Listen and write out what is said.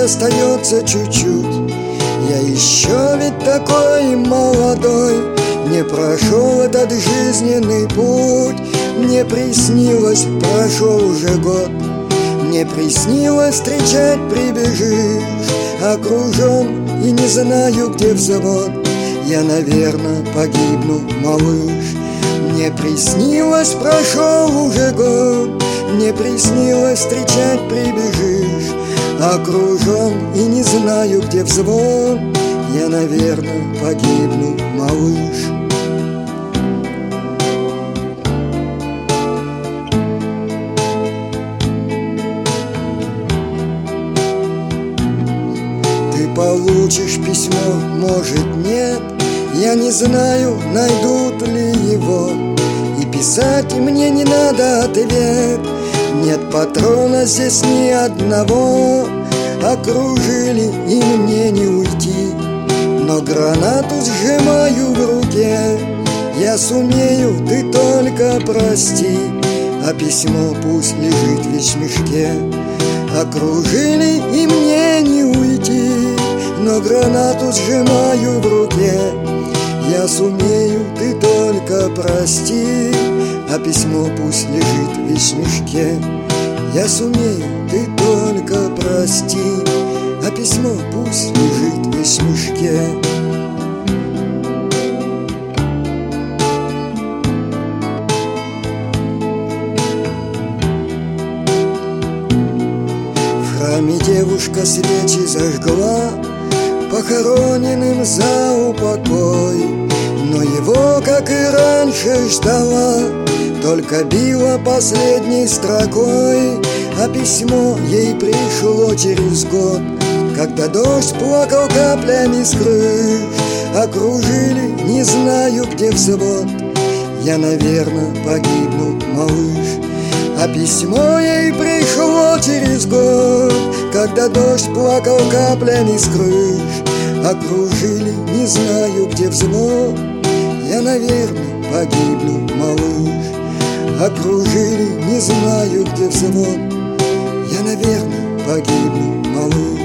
остается чуть-чуть. Я еще ведь такой молодой, не прошел этот жизненный путь. Мне приснилось, прошел уже год, мне приснилось, встречать прибежишь, окружен и не знаю, где взвод. Я, наверное, погибну, малыш. Мне приснилось, прошел уже год, мне приснилось, встречать прибежишь, окружен и не знаю, где взвод. Я, наверное, погибну, малыш. Ты получишь письмо, может, нет, я не знаю, найдут ли его. И писать мне не надо ответ, нет патрона здесь ни одного. Окружили, и мне не уйти, но гранату сжимаю в руке. Я сумею, ты только прости, а письмо пусть лежит весь в мешке. Окружили, и мне не уйти, но гранату сжимаю в руке. Я сумею, ты только прости, а письмо пусть лежит весь в мешке. Я сумею, ты только прости, а письмо пусть лежит весь в мешке. В храме девушка свечи зажгла, похороненным за упокой, но его, как и раньше, ждала, только била последней строкой. А письмо ей пришло через год, когда дождь плакал каплями с крыш. Окружили, не знаю, где взвод. Я, наверное, погибну, малыш. А письмо ей пришло через год, когда дождь плакал каплями с крыш. Окружили, не знаю, где взвод. Я, наверное, погибну, малыш. Окружили, не знаю, где взвод. Я, наверное, погибну, малыш.